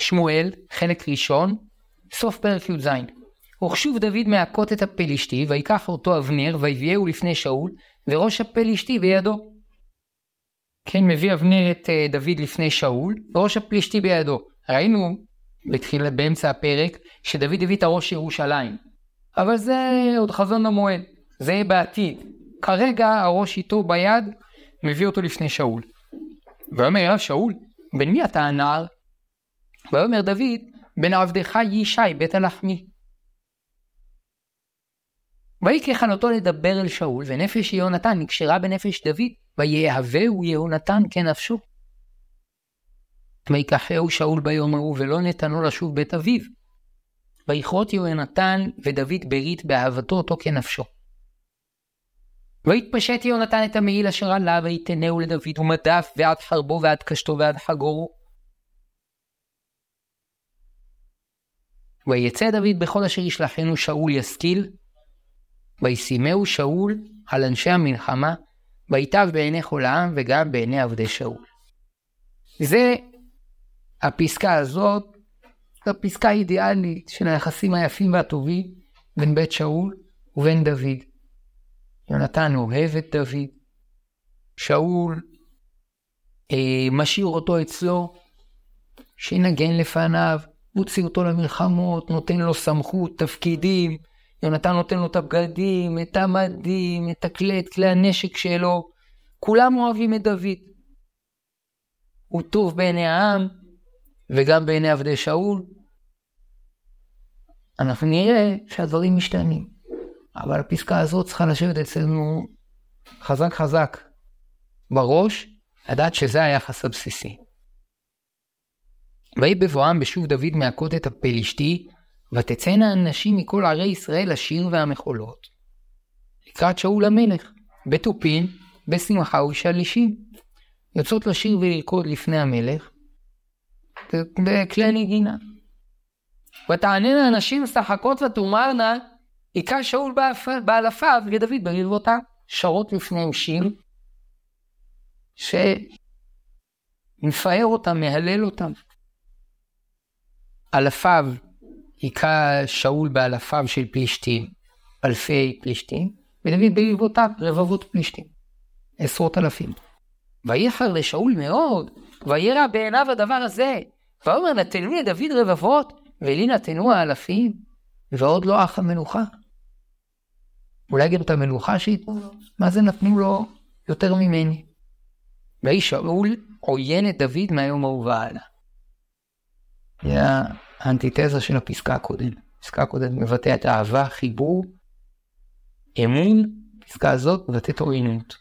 שמואל, חלק ראשון, סוף פרק י"ז. וכשוב דוד מהכות את הפלישתי, ויקח אותו אבנר, ויביאהו לפני שאול, וראש הפלישתי בידו. כן, מביא אבנר את דוד לפני שאול, וראש הפלישתי בידו. ראינו באמצע הפרק, שדוד הביא את הראש ירושלים. אבל זה עוד חזון המועד, זה יהיה בעתיד. כרגע הראש איתו ביד, מביא אותו לפני שאול. ואומר אליו שאול, בן מי אתה הנער? ואומר דוד, בן עבדך ישי בית הלחמי. ויקח אותו לדבר אל שאול, ונפש יהונתן נקשרה בנפש דוד, ויהבהו יהונתן כנפשו. ויקחהו שאול ביום ההוא, ולא נתנו לשוב בית אביו. ויכרות יהונתן ודוד ברית באהבתו אותו כנפשו. ויתפשט יהונתן את המעיל אשר עלה, ויתנהו לדוד ומדף ועד חרבו ועד קשתו ועד חגורו. ויצא דוד בכל אשר ישלחנו שאול ישכיל, וישימהו שאול על אנשי המלחמה, ויטב בעיני כל העם וגם בעיני עבדי שאול. זה הפסקה הזאת, הפסקה האידיאלית של היחסים היפים והטובים בין בית שאול ובין דוד. יונתן אוהב את דוד, שאול משאיר אותו אצלו, שינגן לפניו, מוציא אותו למלחמות, נותן לו סמכות, תפקידים, יונתן נותן לו את הבגדים, את המדים, את כלי הנשק שלו, כולם אוהבים את דוד. הוא טוב בעיני העם, וגם בעיני עבדי שאול. אנחנו נראה שהדברים משתנים. אבל הפסקה הזאת צריכה לשבת אצלנו חזק חזק בראש, לדעת שזה היחס הבסיסי. ויהי בבואם בשוב דוד מהכות את הפלישתי, ותצאנה הנשים מכל ערי ישראל השיר והמחולות. לקראת שאול המלך, בתופין, בשמחה ושלישים. יוצאות לשיר ולרקוד לפני המלך, בכלי נגינה. ותעננה הנשים משחקות ותאמרנה, היכה שאול באלפיו ודוד ברבבותיו. שרות לפניהם שיר, שמפאר אותם, מהלל אותם. אלפיו, היכה שאול באלפיו של פלישתים, אלפי פלישתים, ודוד ברבבותיו, רבבות פלישתים, עשרות אלפים. ויחר לשאול מאוד, וירא בעיניו הדבר הזה, ואומר נתנו לדוד רבבות, ולי נתנו האלפים, ועוד לא אך המלוכה. אולי גם את המלוכה שיתנו לו, מה זה נתנו לו יותר ממני? ויהי שאול עוין את דוד מהיום ההוא והלאה. זה האנטיתזה של הפסקה הקודמת. הפסקה הקודמת מבטאת אהבה, חיבור, אמון, הפסקה הזאת מבטאת עוינות.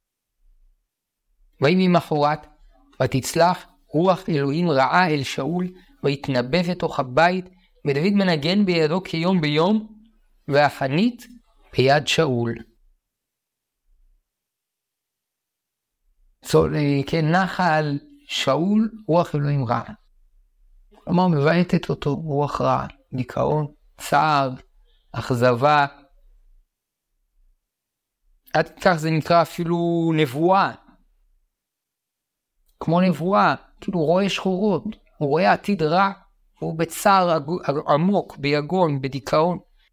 ויהי ממחרת, ותצלח רוח אלוהים רעה אל שאול, והתנבב לתוך הבית, ודוד מנגן בידו כיום ביום, והחנית ביד שאול. כן, נחה על שאול רוח אלוהים רעה. כלומר, מבעטת אותו רוח רעה, דיכאון, צער, אכזבה. עד כך זה נקרא אפילו נבואה. כמו נבואה, כאילו רואה שחורות, הוא רואה עתיד רע, הוא בצער עמוק, ביגון, בדיכאון.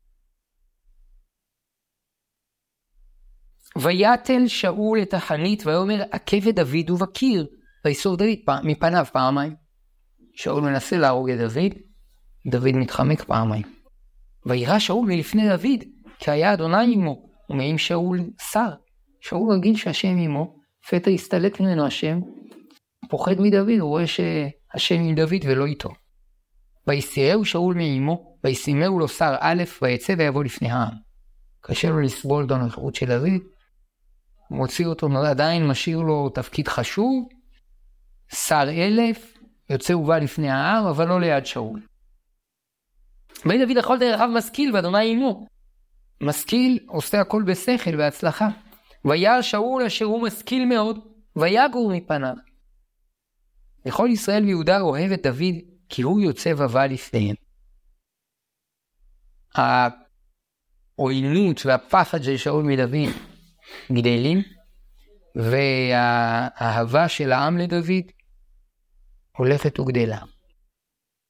ויתל שאול את החנית, ויאמר עקב את דוד ובקיר, ויסור דוד מפניו פעמיים. שאול מנסה להרוג את דוד, דוד מתחמק פעמיים. וירא שאול מלפני דוד, כי היה אדוני עמו, ומעם שאול שר. שאול רגיל שהשם עמו, פתע הסתלק ממנו השם, פוחד מדוד, הוא רואה שהשם עם דוד ולא איתו. ויסירהו שאול מעמו, וישימהו לו שר א', ויצא ויבוא לפני העם. קשה לו לסבול את הנוכחות של דוד, מוציא אותו, עדיין משאיר לו תפקיד חשוב, שר 1000, יוצא ובא לפני העם, אבל לא ליד שאול. ויהי דוד לכל דרכיו משכיל, ואדוני עמו. משכיל עושה הכל בשכל והצלחה. וירא שאול אשר הוא משכיל מאוד, ויגור מפניו. לכל ישראל ויהודה אוהב את דוד, כי הוא יוצא ובא לפניהם. העוינות והפחד של שאול מדוד גדלים, והאהבה של העם לדוד הולכת וגדלה.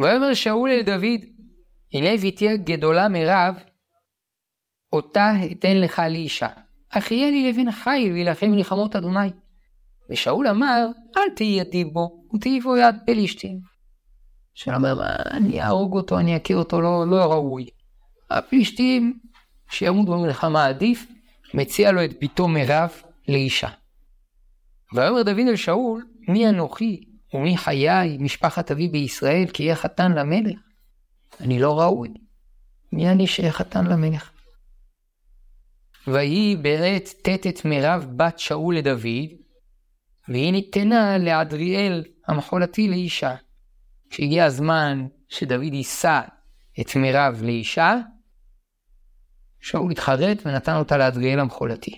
ויאמר שאול אל דוד, הנה ביתי גדולה מרב, אותה אתן לך לאישה. אך יהיה לי לבן חיל וילחם מלחמות אדוני. ושאול אמר, אל תהי ידי בו, ותהי בו יד פלישתים. שאול אמר, אני אהרוג אותו, אני אכיר אותו, לא ראוי. הפלישתים שימות במלחמה עדיף, מציע לו את ביתו מרב לאישה. ויאמר דוד אל שאול, מי אנוכי ומי חיי משפחת אבי בישראל כי יהיה חתן למלך? אני לא ראוי. מי אני שיהיה חתן למלך? ויהי בעת תתת מרב בת שאול לדוד, והיא ניתנה לאדריאל המחולתי לאישה. כשהגיע הזמן שדוד יישא את מרב לאישה, שאול התחרט ונתן אותה לאדריאל המחולתי.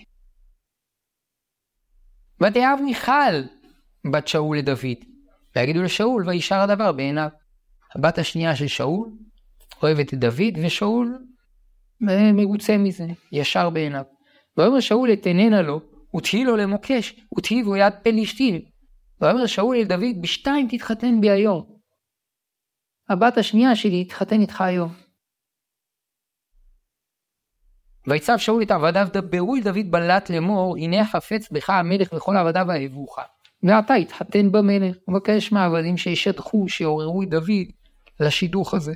ותאהב מיכל בת שאול לדוד, ויגידו לשאול וישר הדבר בעיניו. הבת השנייה של שאול אוהבת את דוד, ושאול מרוצה מזה, ישר בעיניו. ואומר שאול אתננה לו, ותהי לו למוקש, ותהי בו יד פלישתים. ואומר שאול אל דוד, בשתיים תתחתן בי היום. הבת השנייה שלי תתחתן איתך היום. ויצב שאול את עבדיו, דברו אל דוד בלט לאמור, הנה חפץ בך המלך וכל עבדיו אהבוך. ועתה התחתן במלך, ומבקש מהעבדים שישדחו, שיעוררו את דוד לשידוך הזה.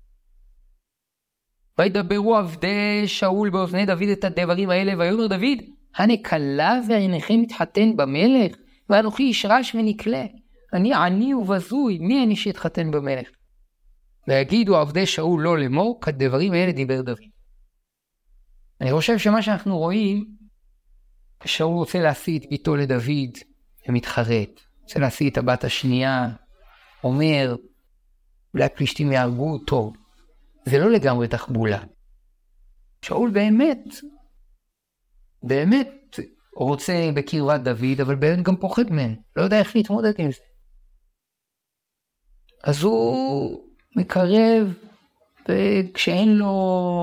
וידברו עבדי שאול באוזני דוד את הדברים האלה, ויאמר דוד, הנה כלה ועיניכם מתחתן במלך, ואנוכי איש רש ונקלה, אני עני ובזוי, מי אני שיתחתן במלך? ויגידו עבדי שאול לא לאמור, כדברים האלה דיבר דוד. אני חושב שמה שאנחנו רואים, שאול רוצה להשיא את ביתו לדוד, ומתחרט, רוצה להשיא את הבת השנייה, אומר, אולי פלישתים יהרגו אותו, זה לא לגמרי תחבולה. שאול באמת רוצה בקרבת דוד, אבל באמת גם פוחד מהם, לא יודע איך להתמודד עם זה. אז הוא מקרב, וכשאין לו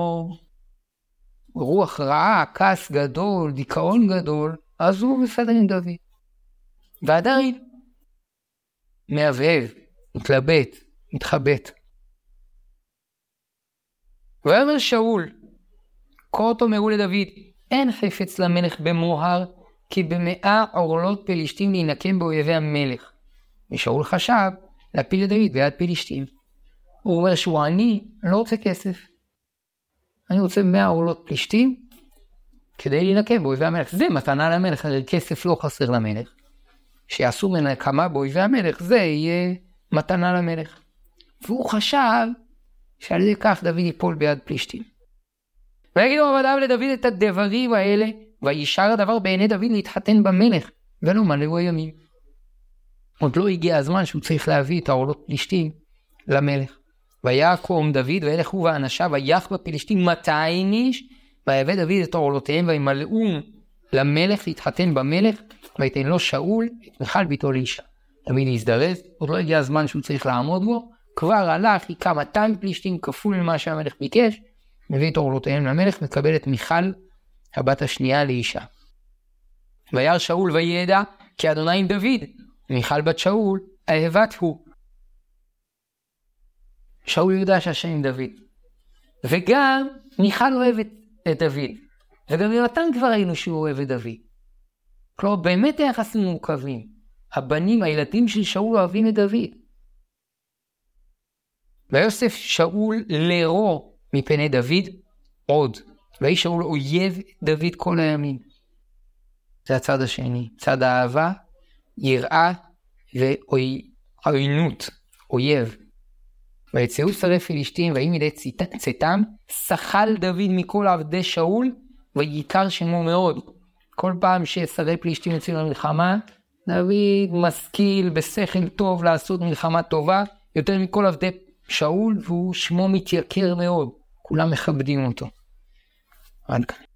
רוח רעה, כעס גדול, דיכאון גדול, אז הוא בסדר עם דוד. ועדיין מהבהב, מתלבט, מתחבט. ויאמר שאול, כה תאמרו לדוד, אין חפץ למלך במוהר, כי ב100 עורלות פלישתים להינקם באויבי המלך. ושאול חשב להפיל לדוד ביד פלישתים. הוא אומר שהוא עני, לא רוצה כסף. אני רוצה 100 עורלות פלישתים, כדי להינקם באויבי המלך. זה מתנה למלך, הרי כסף לא חסר למלך. שיעשו מנקמה באויבי המלך, זה יהיה מתנה למלך. והוא חשב שעל זה כך דוד ייפול ביד פלישתים. ויגידו עבדיו לדוד את הדברים האלה, וישר הדבר בעיני דוד להתחתן במלך, ולא מלאו הימים. עוד לא הגיע הזמן שהוא צריך להביא את העורלות פלישתים למלך. ויקום דוד וילך הוא ואנשיו, ויך בפלישתים 200 איש, ויבא דוד את עורלותיהם, וימלאו למלך להתחתן במלך, ויתן לו שאול את מיכל ביתו לאישה. דוד להזדרז, עוד לא הגיע הזמן שהוא צריך לעמוד בו, כבר הלך, היכה 200 פלישתים כפול ממה שהמלך ביקש, מביא את עורלותיהם למלך, מקבל את מיכל הבת השנייה לאישה. וירא שאול וידע כי אדוני עם דוד, מיכל בת שאול אהבת הוא. שאול יודע שהשם עם דוד, וגם מיכל אוהבת את דוד, וגם יונתן כבר ראינו שהוא אוהב את דוד. כלומר באמת היחסים מורכבים, הבנים, הילדים של שאול אוהבים את דוד. ויוסף שאול לרו מפני דוד עוד, ויהי שאול אויב דוד כל הימים. זה הצד השני, צד האהבה, יראה ועוינות, אויב. ויצאו שרי פלישתים, ויהי מידי צאתם, שחל דוד מכל עבדי שאול, ויקר שמו מאוד. כל פעם ששרי פלישתים יוצאים למלחמה, דוד משכיל בשכל טוב לעשות מלחמה טובה, יותר מכל עבדי שאול, והוא שמו מתייקר מאוד. כולם מכבדים אותו. עד כאן.